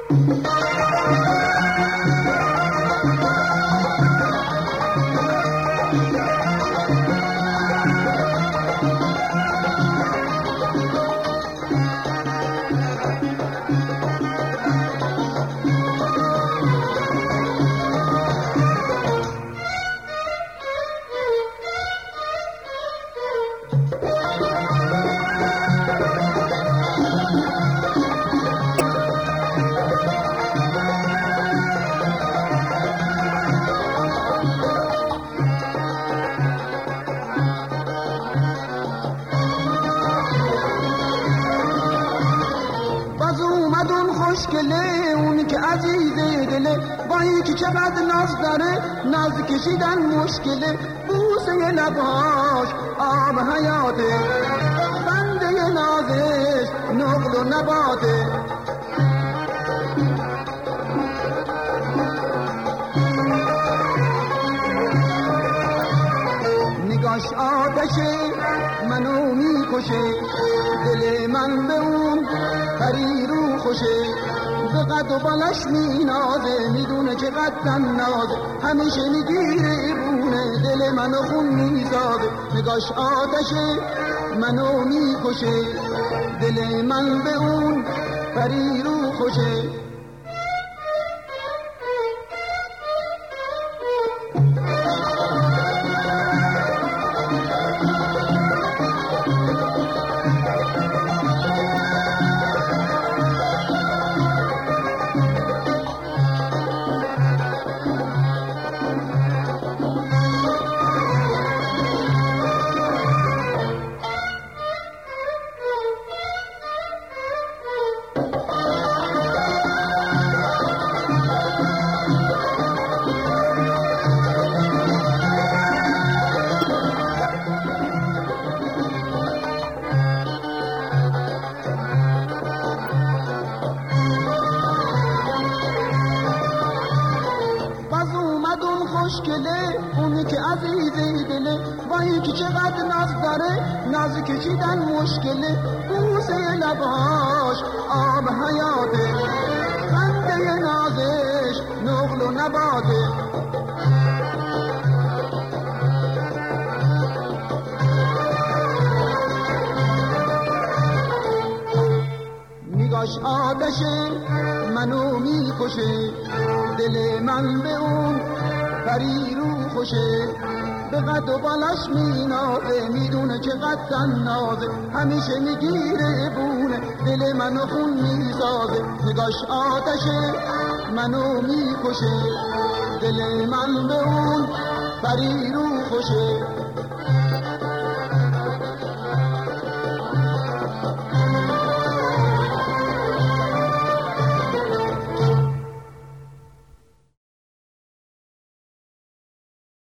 خوشگله اون که عزیز دله، با این که چقدر ناز داره، ناز کشیدن مشکله. بوسه لباش آب حیاته، خنده نازش نقل و نباته. نگاش آتشه منو میکشه، دل من به اون پری رو خوشه. به قد و بالش مینازه، میدونه که قد نازه، همیشه میگیره بونه، دل منو خون میسازه. نگاش آتشه منو میکشه، دل من به اون پری رو خوشه. خوشگله اونی که عزیز دله، با این که چقدر ناز داره، ناز کشیدن مشکله. بوسه لباش آب حیاته، خنده نازش نقل و نباته. نگاش آتشه منو میکشه، دل من به اون پری رو خوشه. به قد و بالش مینازه، میدونه که قد نازه، همیشه میگیره بونه، دل منو خون میسازه. نگاش آتشه منو میکشه، دل من به اون پری رو خوشه.